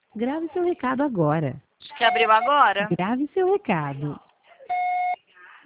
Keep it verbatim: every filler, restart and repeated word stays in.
Grave seu recado agora. Acho que abriu agora. Grave seu recado.